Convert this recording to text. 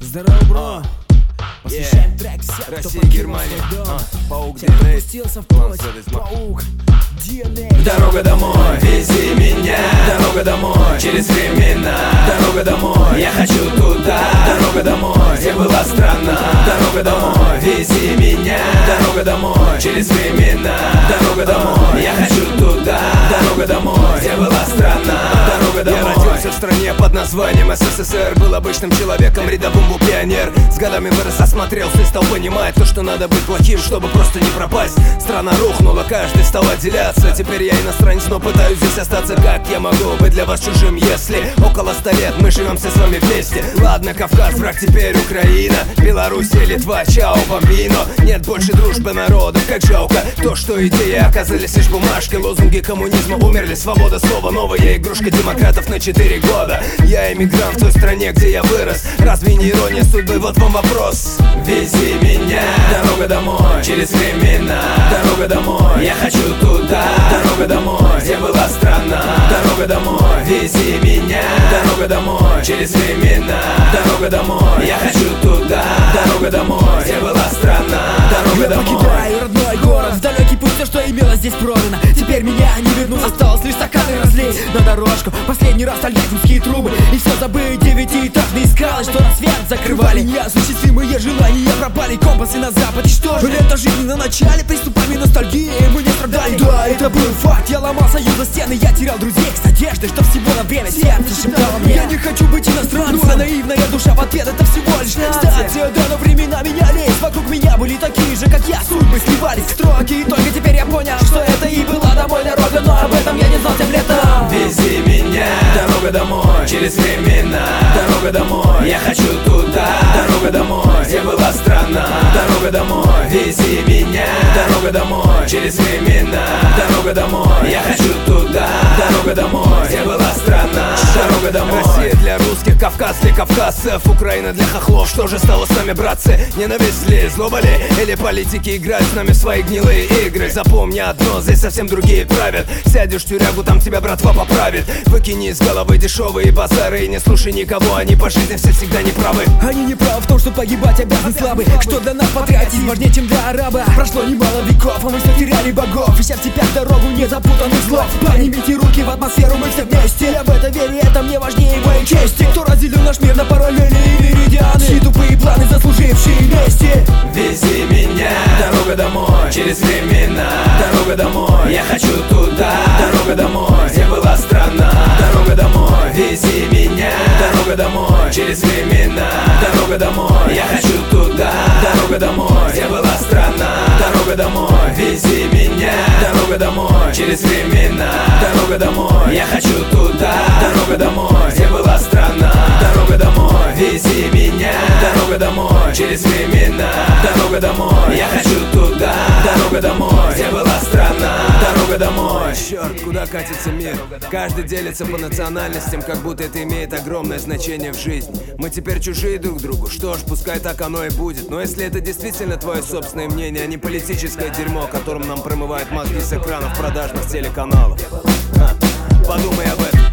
Здорово, бро. Посвящаем трек всем, кто Россия, покинул Германия, свой дом. Паук, Тем, кто пустился в путь, Паук, DNA. Дорога домой, вези меня. Дорога домой, через времена. Дорога домой, я хочу туда. Дорога домой, где была страна. Дорога домой, вези меня. Дорога домой, через времена. Дорога домой, я хочу туда. Дорога домой, где была страна. Дорога домой. Я родился в стране под названием СССР. Был обычным человеком, рядовым был пионер. С годами вырос, осмотрелся и стал понимать то, что надо быть плохим, чтобы просто не пропасть. Страна рухнула, каждый стал отделяться. Теперь я иностранец, но пытаюсь здесь остаться. Как я могу быть для вас чужим, если около 100 лет мы живем все с вами вместе? Ладно, Кавказ, враг теперь Украина, Беларусь и Литва, чао, бомбино. Нет больше дружбы народов, как жалко то, что идеи оказались лишь бумажкой. Лозунги коммунизма умерли, свобода слова, новая игрушка демократов на 4 года. Я эмигрант в той стране, где я вырос. Разве не ирония судьбы? Вот вам вопрос. Вези меня. Дорога домой, через времена. Дорога домой, я хочу туда. Дорога домой, где была страна. Дорога домой, вези меня. Дорога домой, через времена. Дорога домой, я хочу туда. Дорога домой, где была страна. Дорога домой. Я покидаю родной город, в далекий путь, все, что имелось здесь продано. Теперь меня не вернуть, осталось лишь стаканы разлить на дорожку. Последний раз тольяттинские трубы, и все забыть девятиэтажные скалы, что на свет закрывали. Неосуществимые желания пропали, компасы на запад. И что же, лето жизни на начале, приступами ностальгии мы не страдали. Да, это был факт, я ломал союза стены, я терял друзей с надеждой, что всего на время сердце шептало мне: я не хочу быть иностранцем, а наивная душа в ответ — это всего лишь станция. Да, но времена менялись, вокруг меня были такие же, как я, судьбы сливались в строки. И только теперь я понял, что это и была домой дорога, но об этом я не знал тем летом. Вези меня. Дорога домой, через времена. Дорога домой, я хочу туда. Дорога домой, где была страна. Дорога домой, вези меня. Дорога домой, через времена. Дорога домой, я хочу туда. Дорога домой, где была страна. Дорога домой. Россия для русских, Кавказ для кавказцев, Украина для хохлов. Что же стало с нами, братцы? Ненависть ли, злоба ли? Или политики играют с нами в свои гнилые игры? Запомни одно, здесь совсем другие правят. Сядешь в тюрягу, там тебя братва поправит. Выкини из головы дешевые базары и не слушай никого, они по жизни все всегда неправы. Они не правы в том, что погибать обязан слабый, что для нас патриотизм важнее, чем для араба. Прошло немало веков, а мы все теряли богов, ища в теперь дорогу незапутанных слов. Поднимите руки в атмосферу, мы все вместе. Я в это верю, это мне важнее моей чести. Кто разделил наш мир на параллели и меридианы, чьи тупые планы, заслужившие мести. Вези меня. Дорога домой, через времена. Дорога домой, я хочу туда. Дорога домой, где была страна. Дорога домой, вези меня. Дорога домой, через времена. Дорога домой, я хочу туда. Дорога домой, где была страна. Дорога домой, вези меня. Дорога домой, через времена. Дорога домой, я хочу туда. Дорога домой, где была страна. Дорога домой, вези меня. Дорога домой, через времена. Дорога домой, я хочу туда. Дорога домой, где была страна. Дорога домой. Черт, куда катится мир? Каждый делится по национальностям, как будто это имеет огромное значение в жизни. Мы теперь чужие друг другу, что ж, пускай так оно и будет. Но если это действительно твое собственное мнение, а не политическое дерьмо, которым нам промывают мозги с экранов продажных телеканалов, подумай об этом.